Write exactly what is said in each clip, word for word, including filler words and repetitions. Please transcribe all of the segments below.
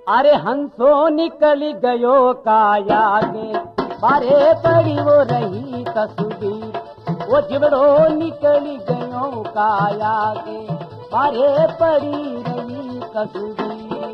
अरे हंसो निकली गयो काया के बारे पड़ी वो रही तस्वीर। वो जिबड़ो निकली गयो काया के बारे पड़ी रही तस्वीर।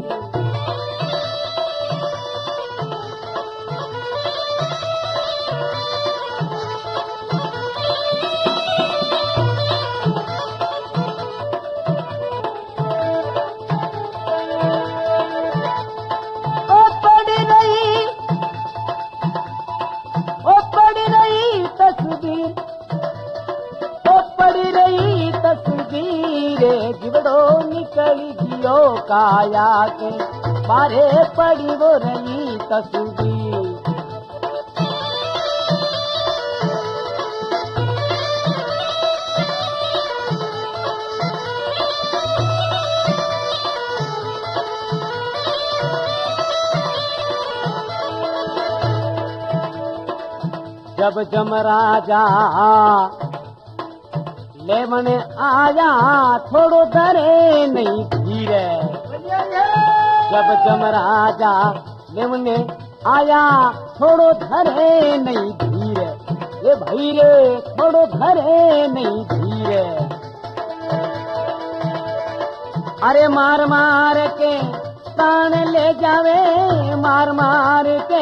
जिबड़ो निकली जियो काया के बारे पड़ी वो रही तस्वीर। जब जमराजा लेवन आया थोड़ो डरे नहीं धीरे। जब जमराजा लेवन आया थोड़ो धरे नहीं धीरे। ये भाई रे थोड़ो धरे नहीं धीरे। अरे मार मार के तान ले जावे मार मार के।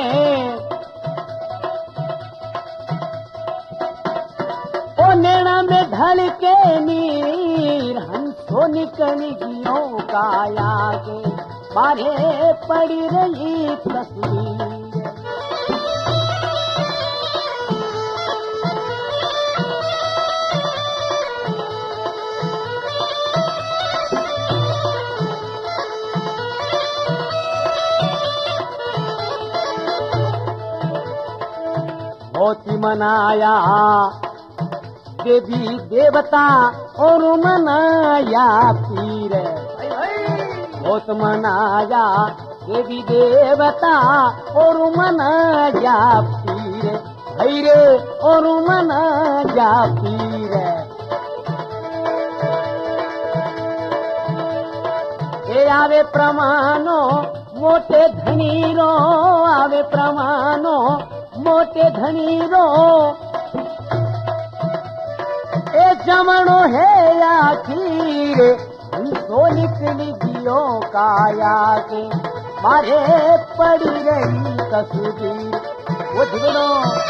ओ नैना में ढल के नीर हंसो निकली गियो काया के बारे पड़ी रही तस्वीर। मोती मनाया देवी देवता और मनाया पीर। बहुत मनाया देवी देवता और मनाया पीर। भैरे और मनाया पीर। ये आवे प्रमाणो मोटे धनीरो आवे प्रमाणो मोटे धनीरो। ए जमणो है आखिर हंसो निकली जियो काया के मारे पड़ी रही तस्वीर। वो झगड़ो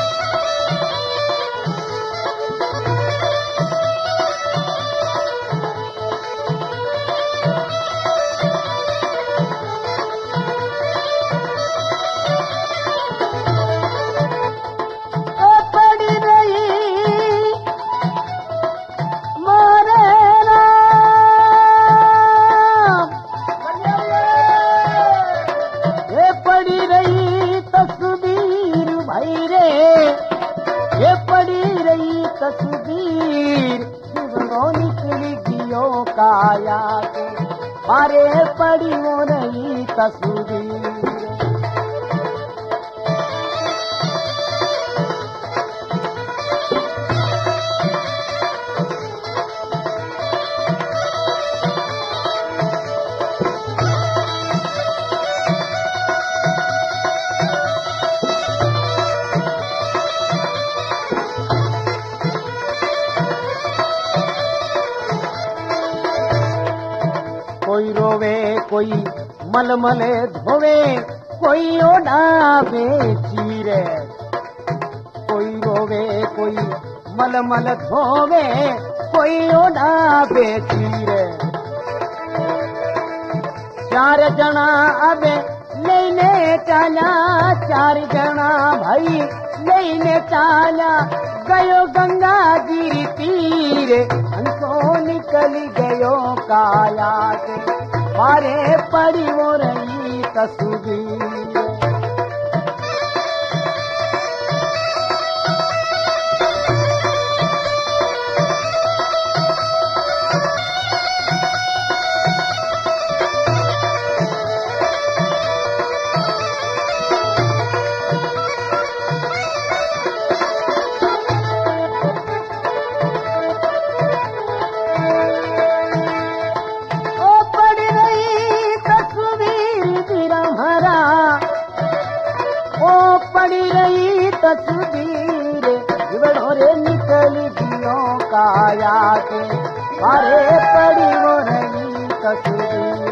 तस्वीर जिबड़ो निकली गियो काया के मारे पड़ी वो रही तस्वीर। कोई रोवे कोई मलमले धोवे कोई ओढ़ावे चीरे। कोई रोवे कोई मलमल धोवे कोई ओढ़ावे चीरे। चार जना अबे लेने चाला चार जना भाई लेने चाला गयो गंगा जी तीरे। हंसो निकली गयो काया के मारे पड़ी वो रही तस्वीर। तस्वीर जीवड़ो रे निकल गयो काया के बारे पड़ी वो रही तस्वीर।